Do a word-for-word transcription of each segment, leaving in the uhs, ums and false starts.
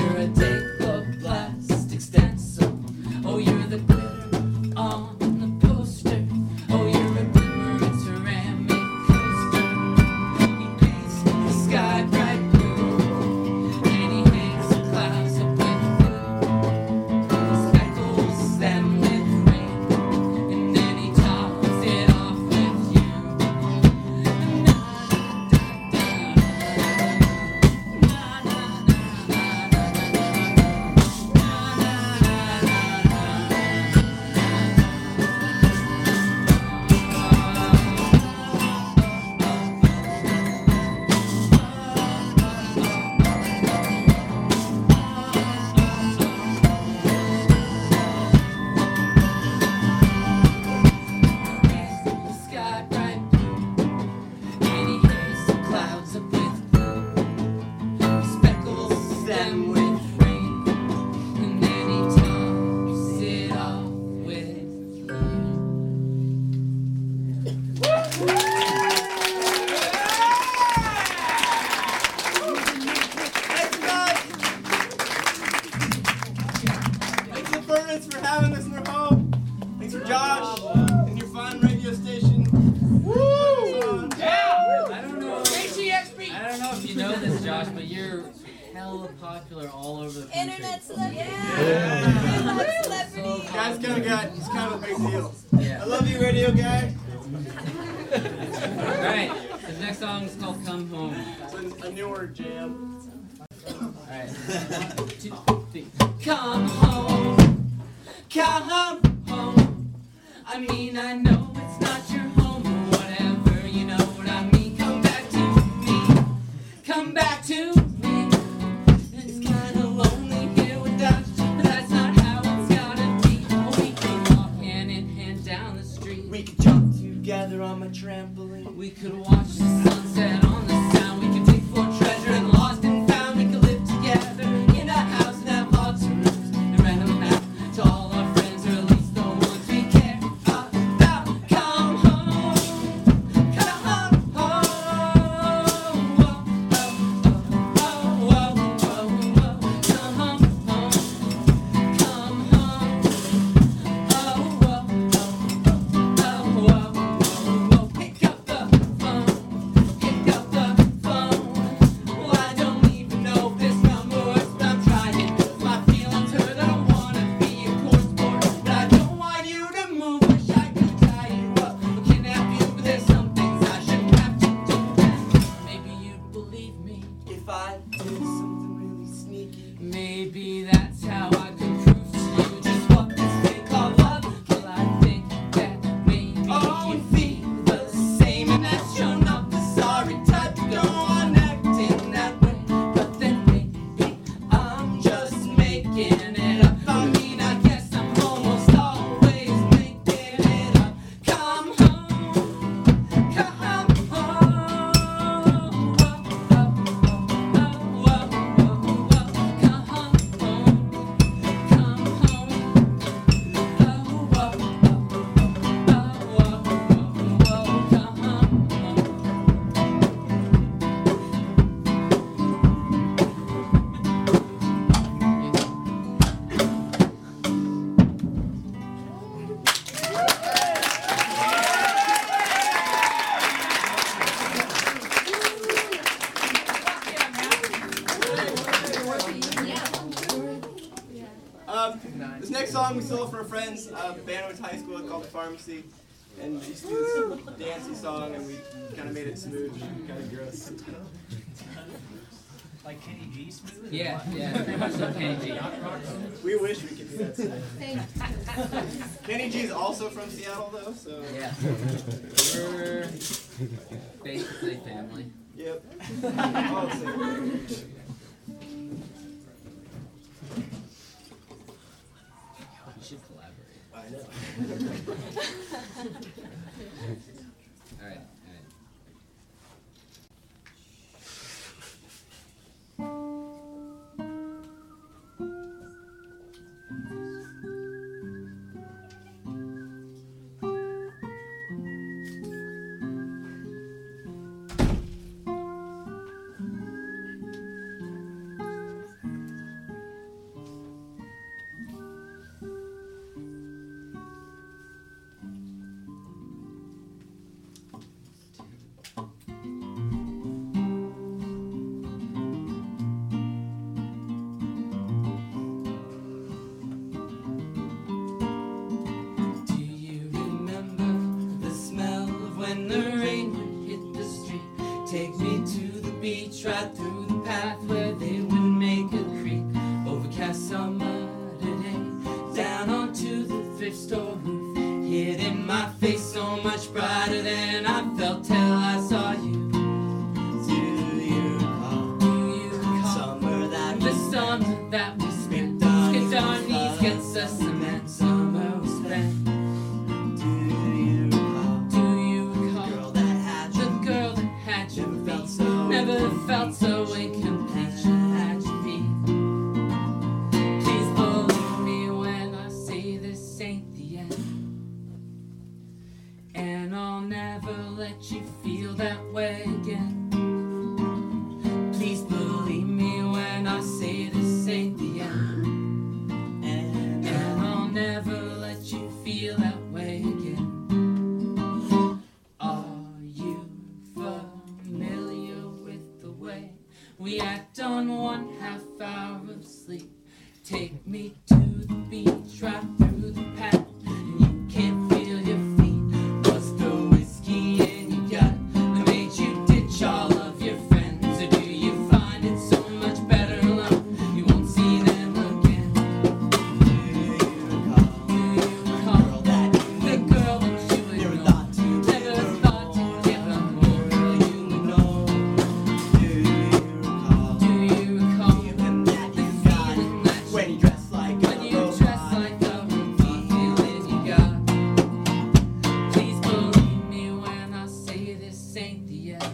you're a decoplastic stencil. Oh, you're the glitter on the poster. Oh, you're a glimmering ceramic coaster. He paints the sky bright blue, and he hangs the clouds up with glue. He speckles them with rain, and then he tops it off with you. The sky bright blue, and he hangs the clouds up with glue. He speckles them with rain, and then he tops it off with you. Thanks, guys. Thanks to Furnace for having us in their home. Thanks for Josh and your fine radio station. Woo! Yeah! I don't know. I don't know if you know this, Josh, but you're hella popular all over the country. Internet celebrity. Yeah. Internet celebrity. Guys kind of got, it's kind of a big deal. Yeah. I love you, radio guy. Alright, the next song is called Come Home. It's a, a newer jam. Alright. One, two, three. Come home. Come home. I mean, I know it's not your home or whatever, you know what I mean. Come back to me. Come back to me. It's kinda lonely here without you, but that's not how it's gotta be. We could walk hand in hand down the street. We could jump together on my trampoline. We could watch the sunset on the sound. We could dig for treasure and lost and found. We could live together in a house and have lots of rooms and rent them out to all our friends, or at least the ones we care about. Come home, come home. Whoa, whoa, whoa, whoa, whoa. Come home, come home. Oh, whoa, oh, whoa, whoa, whoa. Pick up the phone, pick up the phone. Well, I don't even know this number works, but I'm trying. My feelings hurt, I don't wanna be a poor sport, but I don't want you to move. Wish I could tie you up or kidnap you, but there's some things I shouldn't have to do. Maybe you'd believe me. If I did something really sneaky. Maybe that's how I could prove to you just what this thing called love. Well, I think that maybe Oh, you feel the same, and that's sure not the sorry type to go on acting that way. But then maybe I'm just making it up. I mean, I guess I'm almost always making it up. Come home, come home. Whoa, whoa, whoa, whoa, whoa. Come home, come home. Oh, whoa, oh, whoa, whoa, whoa, come home. Um, this next song we stole from our friends. Uh, the band went to high school called The Pharmacy. And we used to do this dancey song, and we kind of made it smooth and kind of gross. Like Kenny G smooth? Yeah, yeah, pretty much like Kenny G. We wish we could do that today. Kenny G is also from Seattle, though, so. Yeah. We're basically family. Yep. All the same. We should collaborate. I know. All right, all right. that we spent. Skipped our knees, gets us cement. Summer we spent. Do you recall Do you the recall girl that had the you? girl that had your Never felt feet? so Never felt so incomplete. She had your feet. Please believe me when I say this ain't the end. And I'll never let you feel that way again. Please believe me when I say this ain't the end. And And I'll never let you feel that way again. Are you familiar with the way we act on one half hour of sleep? Take me to the beach, right through the path, and you can't feel your feet. Was the whiskey in your gut that made you ditch all of your friends? Or do you find it so much better alone? You won't see them again. do you recall Do you the recall girl that you the girl that you never ignored? thought to Never give her thought to more? give her more. Girl, you know. Do you recall Do you recall the feeling that the you got feeling that when you you dress like when a you robot? dress like a robot? Feeling you got. Please believe me when I say this ain't the end.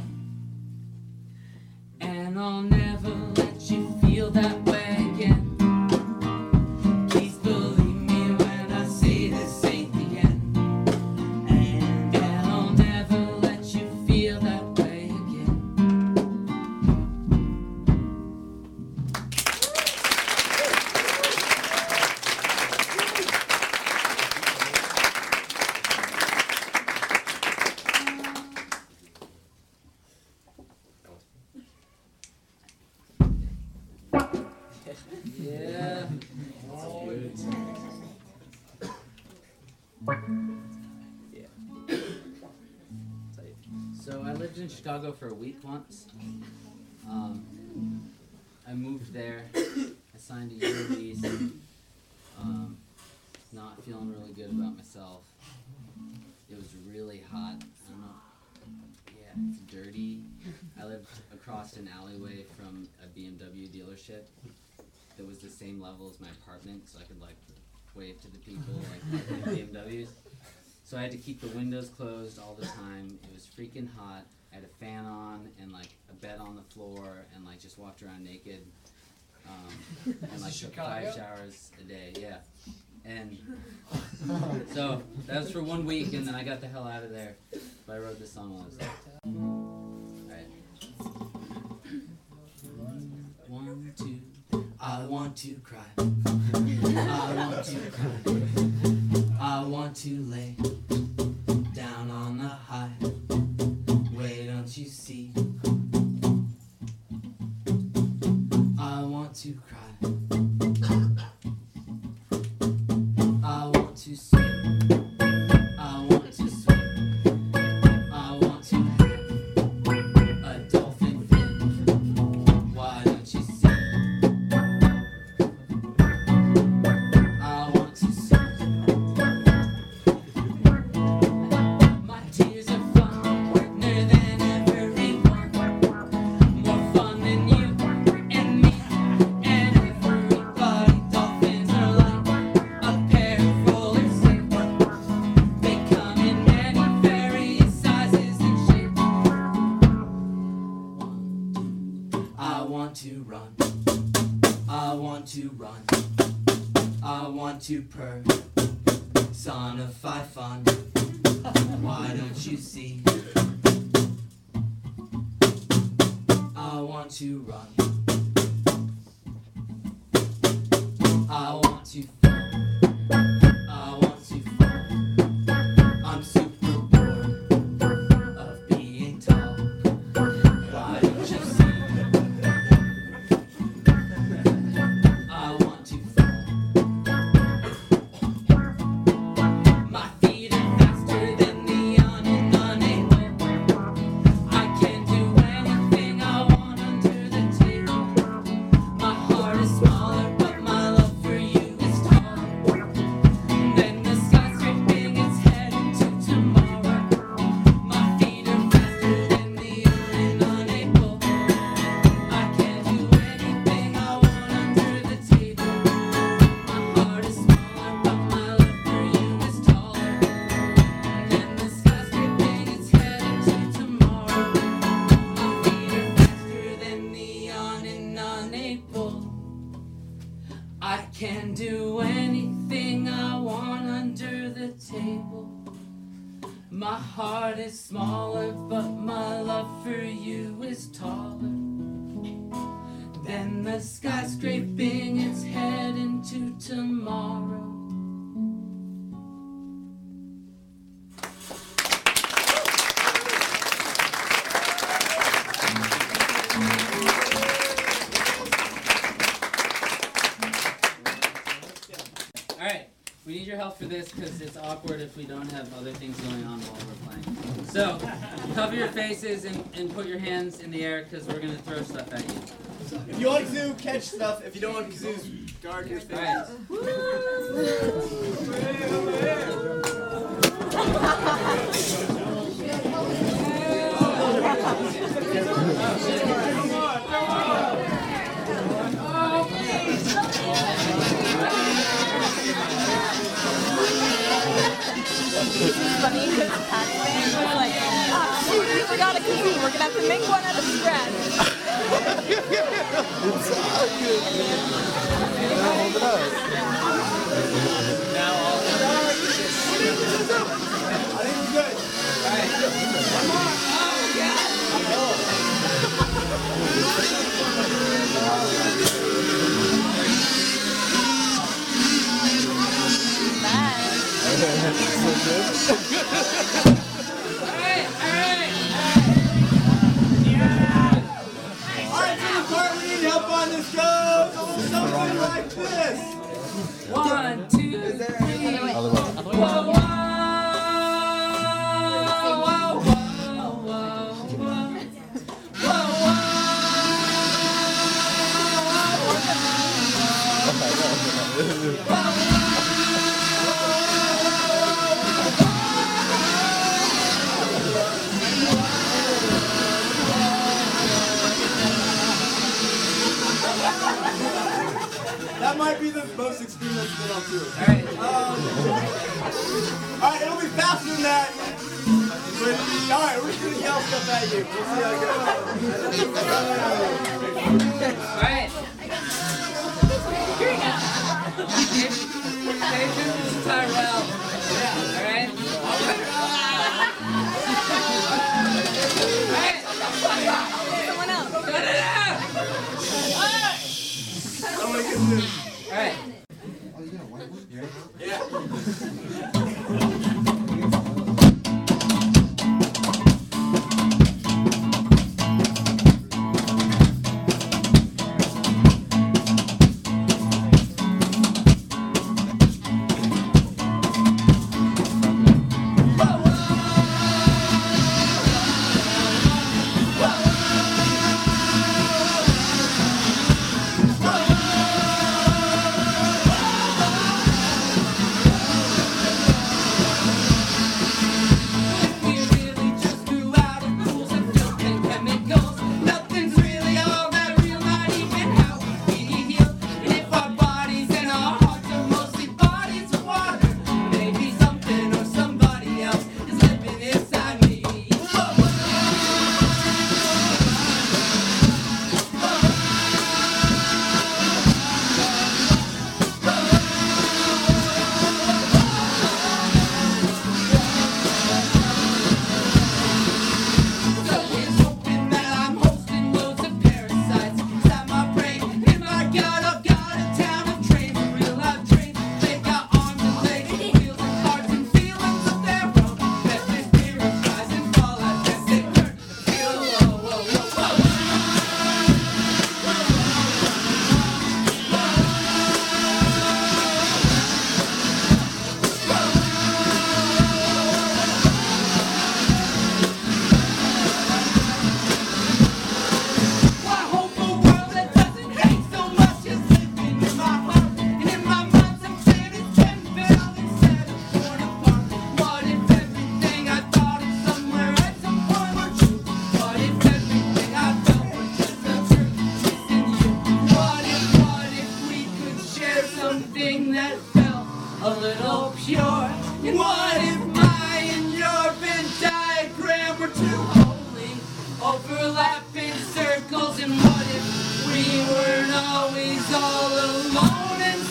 And I'll never let you feel that way again. Please believe me when I say this ain't the end. And And I'll never let you feel that way again. Yeah. So I lived in Chicago for a week once. Um, I moved there. I signed a year lease. Um, not feeling really good about myself. It was really hot. I don't know. Yeah, it's dirty. I lived across an alleyway from a B M W dealership that was the same level as my apartment, so I could like wave to the people like parking B M Ws. So I had to keep the windows closed all the time. It was freaking hot. I had a fan on and like a bed on the floor and like just walked around naked. Um, and like took five showers a day, yeah. And so that was for one week, and then I got the hell out of there. But I wrote this song while I was there. Alright. One, two. I want to cry. I want to cry. I want to lay down on the highway. Don't you see? I want to cry. I want to swim. I want to swim. I want to have a dolphin fin. Why don't you see? I want to swim. My tears are funner than everyone. More fun than you and me and everybody. Dolphins are like a pair of roller skates. They come in many various sizes and shapes. I want to run. I want to run. I want to personify fun. Why don't you see? I want to run. I want to fall. I want to fall. I'm super bored of being tall. Why don't you see? I want to fall. My feet are faster than the young and unable. I can do anything I want under the table. I can do anything I want under the table. My heart is smaller, but my love for you is taller than the sky scraping its head into tomorrow. Alright, we need your help for this because it's awkward if we don't have other things going on while we're playing. So, cover your faces and, and put your hands in the air because we're going to throw stuff at you. If you want Kazoo, catch stuff. If you don't want Kazoo's, guard his face. Alright. Funny because Pac-Man was like, ah, shoot, we forgot a kazoo. We're gonna have to make one out of scratch. It's so good. Now hold it up. Now all I think we're good. Alright. Oh, God! So good. Alright, alright, Alright, so the part we need help on this goes something like this. One, two, three. Other way. Whoa, whoa, whoa, whoa, whoa, whoa, whoa. That might be the most extreme that's been on tour. Alright. Um, Alright, it'll be faster than that. But, alright, we're just gonna yell stuff at you. We'll see how it goes. Alright. Here we go. Station is Tyrell. Alright? Alright. Someone else. Cut it out! I'm gonna get this. Alright. Yeah. Overlapping circles, and what if we weren't always all alone? And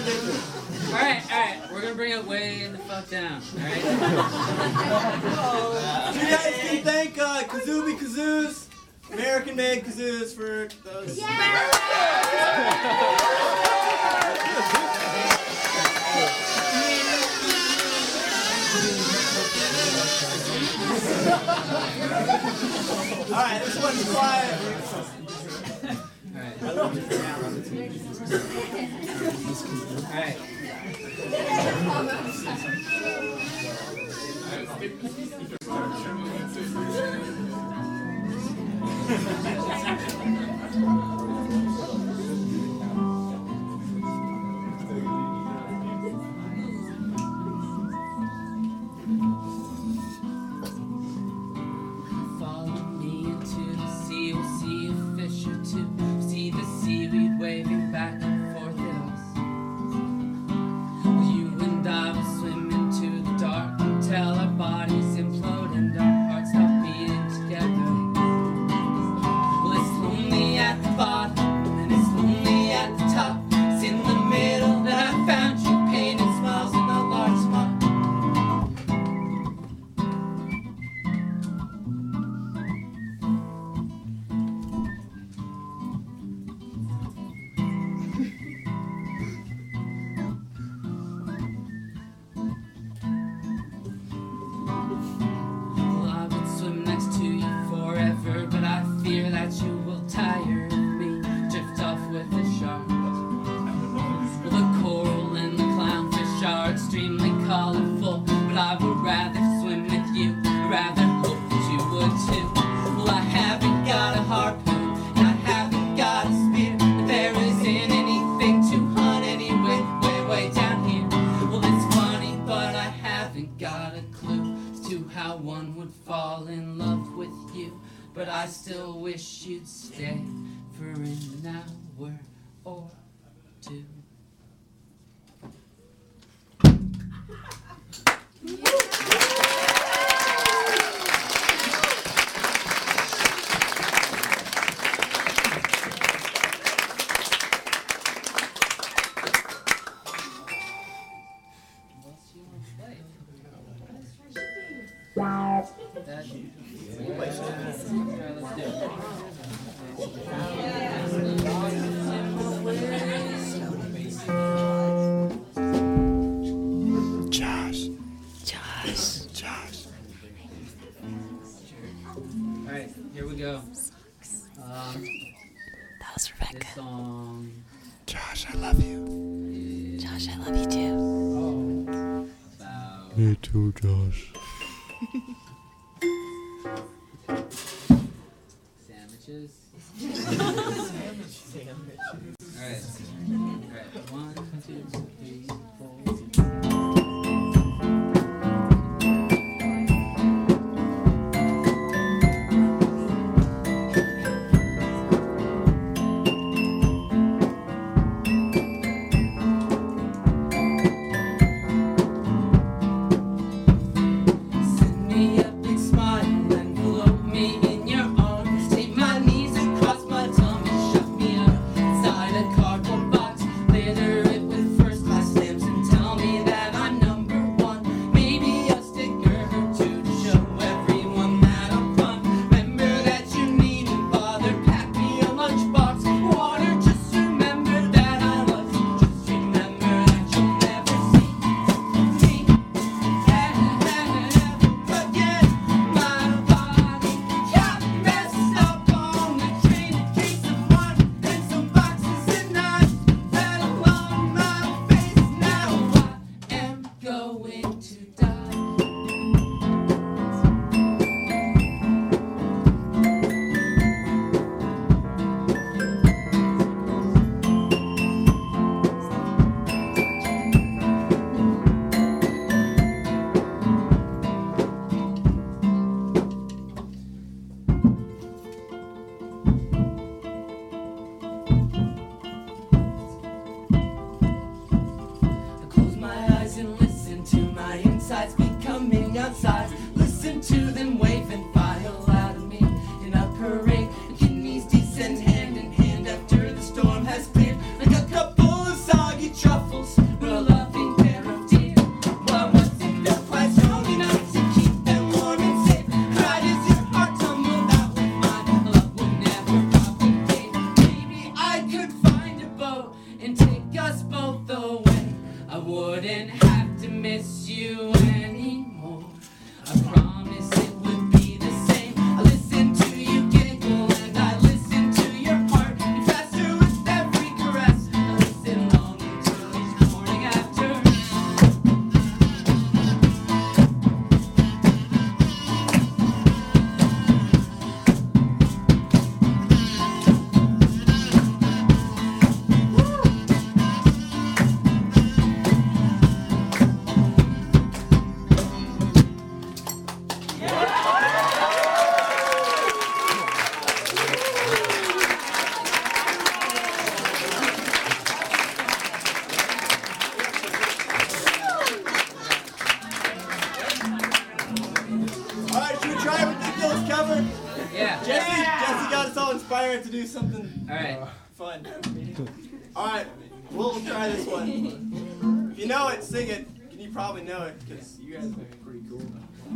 ridiculous. Alright, alright, we're gonna bring it way the fuck down, alright? So you guys can thank uh, Kazubi Kazoos, American made kazoos for those. Alright, this one's quiet. Alright. Alright. Follow me into the sea, we'll see a fish or two. See the seaweed waving back and forth at us. Well, you and I will swim into the dark until our bodies implode and our hearts stop beating together. Well, it's lonely at the bottom and it's lonely at the top. It's in the middle that I found you, painted smiles and a large smile. Well, I would swim next to you forever, but I fear that you will tire of me, drift off with the shark. Well, the coral and the clownfish are extremely colorful, but I would rather swim with you, I'd rather hope that you would too. Well, I haven't got a harpoon, and I haven't got a spear, but there isn't anything to hunt anyway, way, way down here. Well, it's funny, but I haven't got a clue as to how one would fall in love with you, but I still wish you'd stay for an hour or two. That, let's do Josh. Josh. Josh. Alright, here we go. Um, That was Rebecca. this song Josh, I love you. is Josh, I love you too. about Me too, Josh. sandwiches. Alright. Alright, one, two, three, four. Send me a big smile and float me in your arms. Take my knees wouldn't have to miss you anymore. I promise it would be the same. I listen to you giggle and I listen to your heart beat faster with every caress. I listen long until each morning after. Alright, should we try a ridiculous cover? Yeah. Jesse, Jesse got us all inspired to do something Alright. fun. Alright, we'll try this one. If you know it, sing it. And you probably know it, because you guys are pretty cool.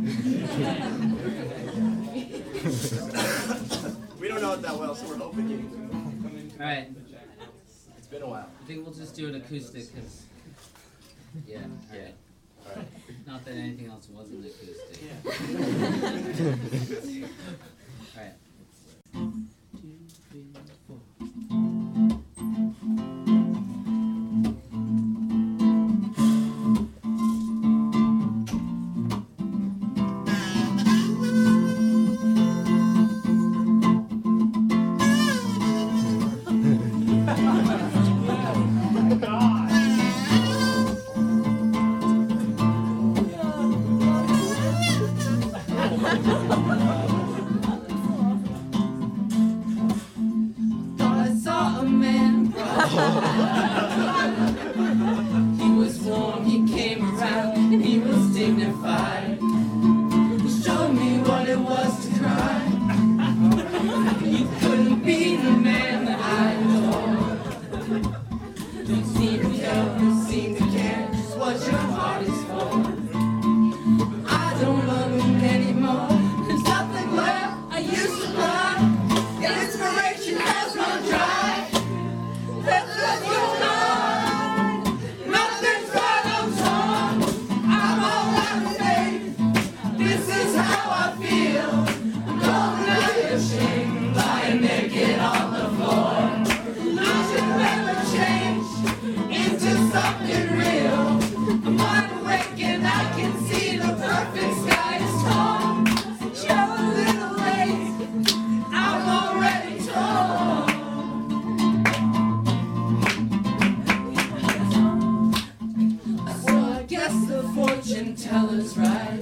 We don't know it that well, so we're hoping you come in. Alright. It's been a while. I think we'll just do an acoustic because. Yeah, alright. Alright. Not that anything else wasn't acoustic. Alright. Two, three, four. Thought I saw a man. He was warm, he came around, and he was dignified. He showed me what it was to cry. You couldn't be the man that I adore. Don't seem to care, don't seem to care just what your heart is for. I don't love him anymore. There's nothing where I used to cry. The inspiration has run dry. Let's just go on. Nothing's right, I'm torn. I'm all out of faith. This is how I feel. I'm going out ashamed, lying naked on the floor. Losing never change into something real. I'm wide awake and I can see the perfect sky is torn. You're a little late. I'm already torn. So I guess the fortune teller's right.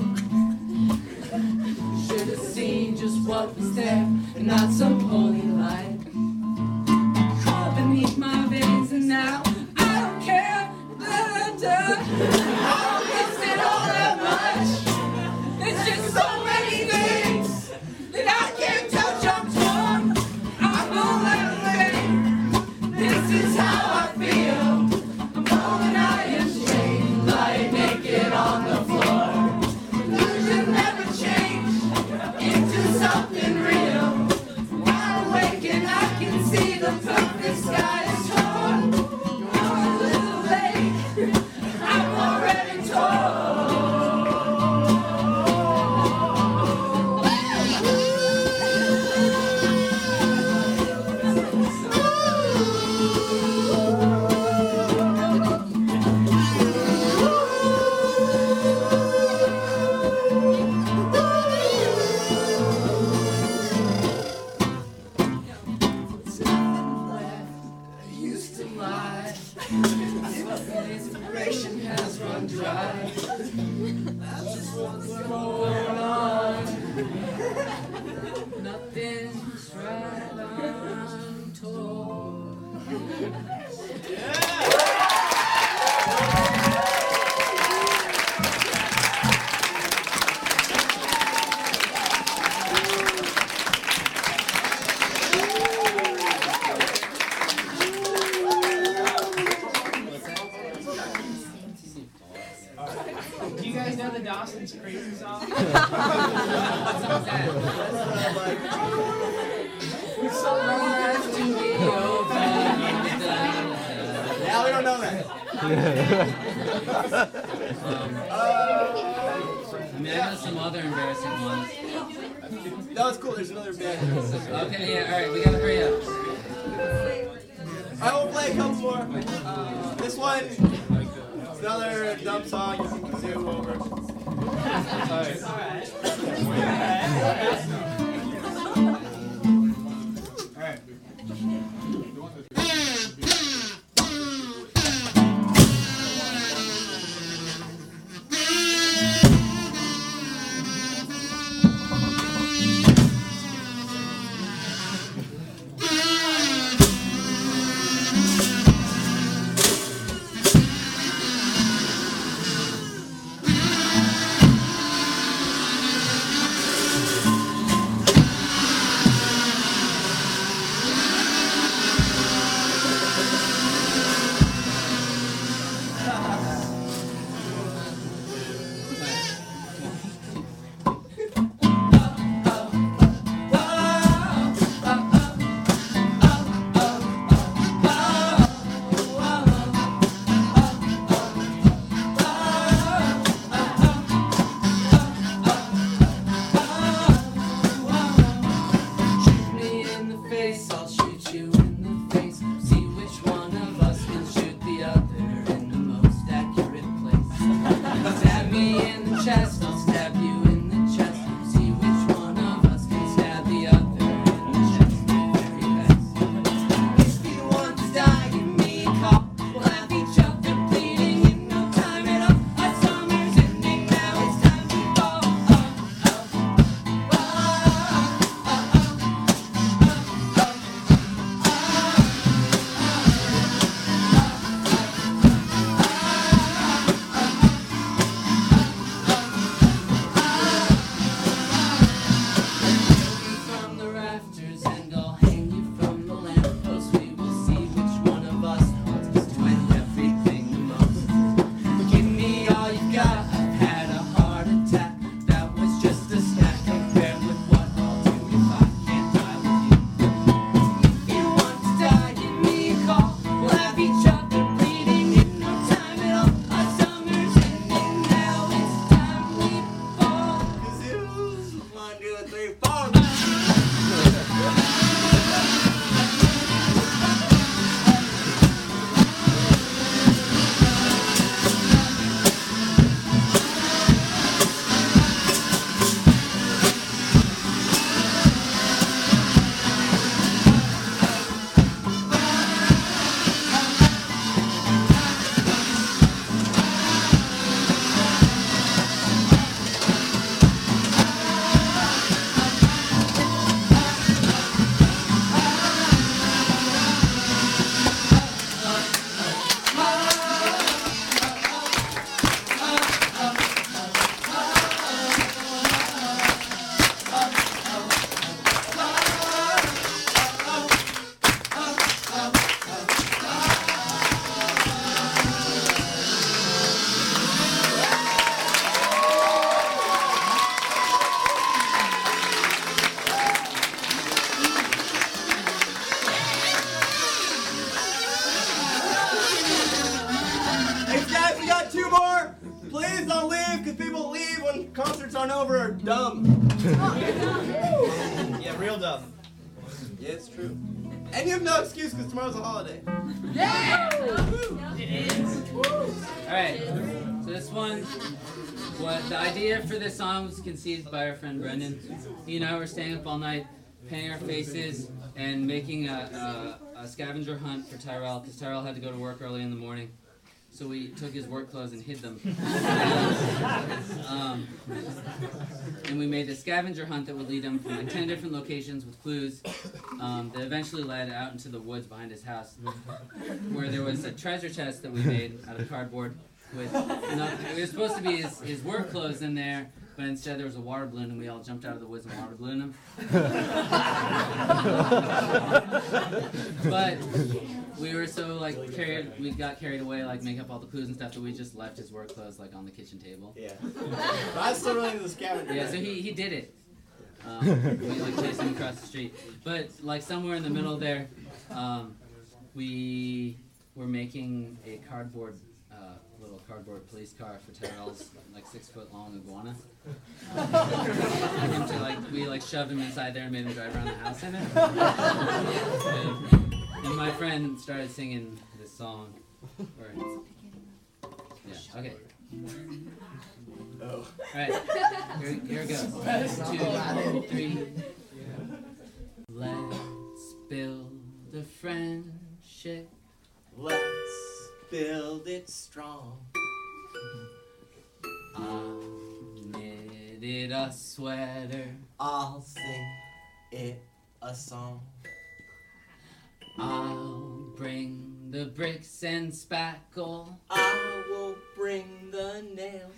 Should have seen just what was there and not some holy light. Crawl beneath my veins and now I don't care. Da, da. I don't miss it all that much. There's just so many things that I can't touch. I'm torn. I'm all out of faith. This is how I feel. I'm going out in shame, lying naked on the floor. Illusion never changed into something real. Wide awake and I can see the perfect sky is torn. I'm a little late. I'm already used to lie. Inspiration has run dry. That's just what's going on. Nothing's right, I'm Do you guys know the Dawson's Creek song? What's that? Yeah, we don't know that. I mean, I know some other embarrassing ones. That was cool. There's another band. Okay, yeah, alright, we gotta hurry up. I will play a couple more. Uh, this one is another dumb song you can zoom over. Alright. Alright. Over are dumb. Yeah, real dumb. Yeah, it's true. And you have no excuse because tomorrow's a holiday. Yeah! It is. Alright, so this one, what the idea for this song was conceived by our friend Brendan. He and I were staying up all night, painting our faces, and making a, a, a scavenger hunt for Tyrell, because Tyrell had to go to work early in the morning. So we took his work clothes and hid them. um, and we made a scavenger hunt that would lead him from like ten different locations with clues um, that eventually led out into the woods behind his house, where there was a treasure chest that we made out of cardboard with, no, it was supposed to be his, his work clothes in there, but instead there was a water balloon and we all jumped out of the woods and water ballooned him. But we were so like carried, we got carried away like making up all the clues and stuff that we just left his work clothes like on the kitchen table. Yeah. But I still really into the scavenger. Yeah, so he, he did it. Um, we like chased him across the street. But like somewhere in the middle there, um, we were making a cardboard little cardboard police car for Terrell's like six foot long iguana. Um, for him to, like, we like shoved him inside there and made him drive around the house in it. and, and my friend started singing this song. Where yeah, okay. Oh. Alright, here, here it goes. Two, three. Let's build a friendship. Let's build it strong. I'll knit a sweater. I'll sing it a song. I'll bring the bricks and spackle. I will bring the nails.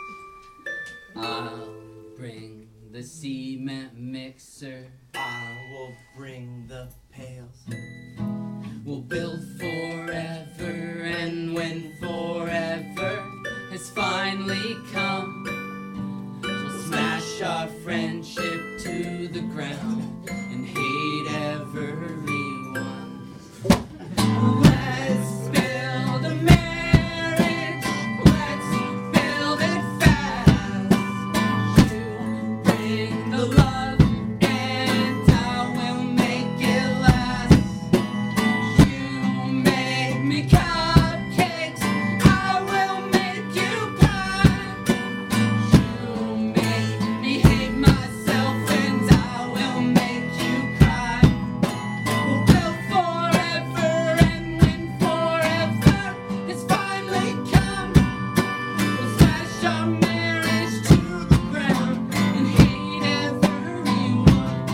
I'll bring the cement mixer. I will bring the pails. We'll build forever, and when forever has finally come, we'll smash our friendship to the ground and hate everyone. Let's build a marriage, let's build it fast. You bring the love and I will make it last. You make me cupcakes, I will make you pie. You make me hate myself and I will make you cry. We'll build forever, and when forever has finally come, we'll smash our marriage to the ground and hate everyone.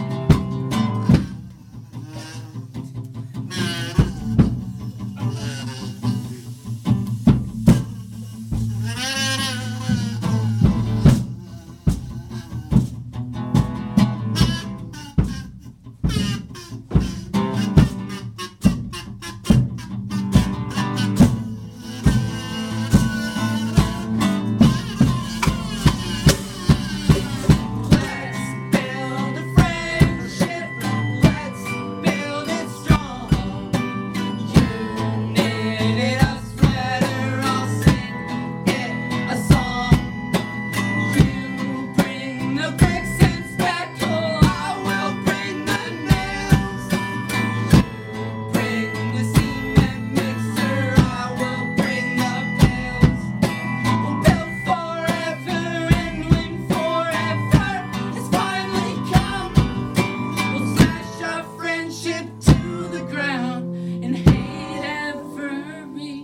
Let's build a friendship, let's build it strong. You knitted a sweater, I'll sing it a song. You bring the bricks and spackle, I will bring the nails. You bring the cement mixer, I will bring the pails. We'll build forever, and when forever has finally come, we'll smash our friendship to the ground and hate everyone.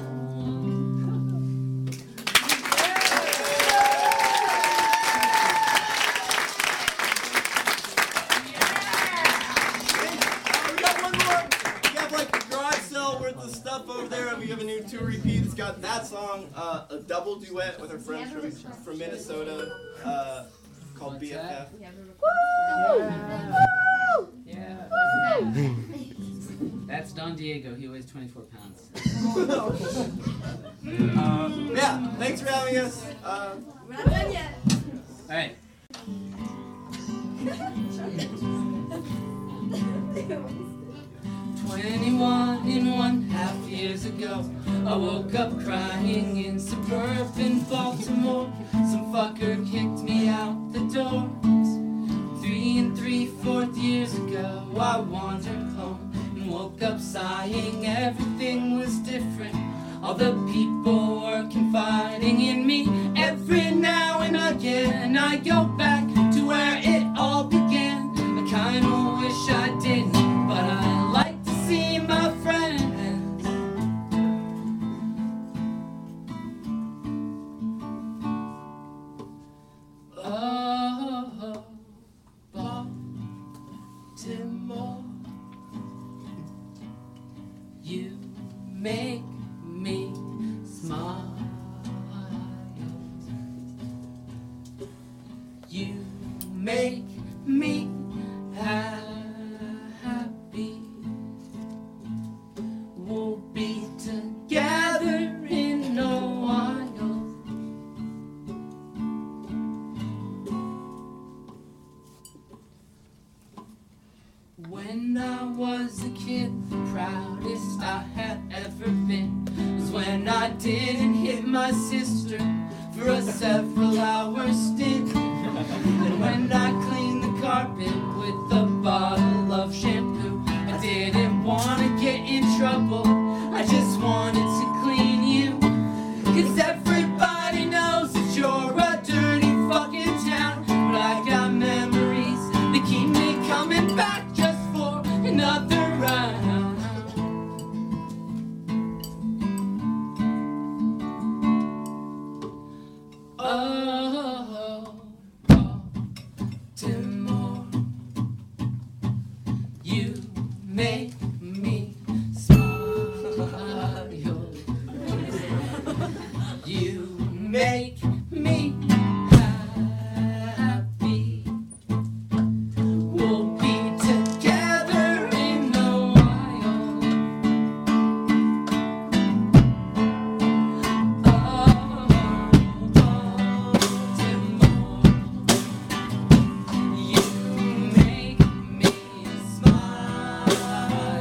We got one more. We have like a garage sale worth of stuff over there. We have a new two repeat. It's got that song, uh, a double duet with our friends from, from Minnesota, uh, called B F F. Yeah. That's Don Diego. He weighs twenty-four pounds. Uh, yeah, thanks for having us. Uh, We're not done yet. All right. Twenty-one and one half years ago, I woke up crying in suburban Baltimore. Some fucker kicked me out the door. Three and three-fourths years ago, I wandered home and woke up sighing. Everything was different. All the people were confiding in me. Every now and again, I go back to where it all began. I kinda wish I didn't, but I like to see my friends. Oh, Baltimore, you make me smile. You make me happy. We'll be together in a while. When I was a kid, the proudest I had ever been. my sister for a several hour stint. And when I cleaned the carpet with a bottle of shampoo, I didn't want to get in trouble, I just wanted to clean you. Cause everybody knows that you're a dirty fucking town, but I got memories that keep me coming back just for another round. Oh, Baltimore, you make me smile. You make me happy. We'll be together in a while. Oh, Baltimore, you make me smile.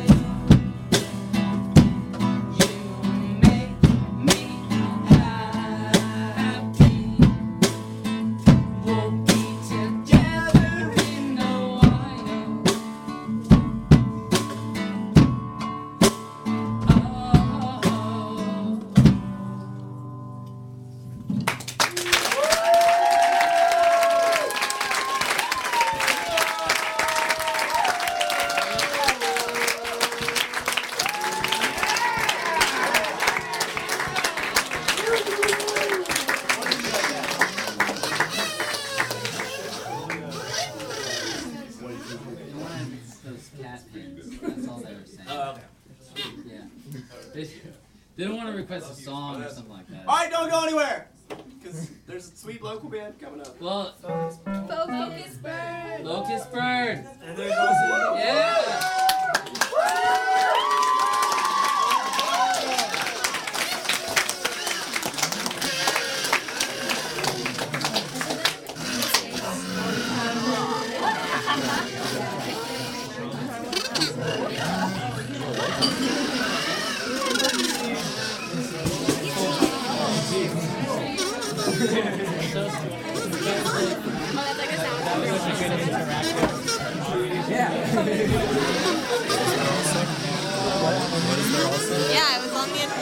You make me happy. We'll be together in a while. Those cat pins. That's all they were saying. Oh, okay. Yeah. They, they don't want to request a song or something like that. All right, don't go anywhere. Because there's a sweet local band coming up. Well, Focus bird. Locust Bird. And there's also Yeah. Yeah, I was on the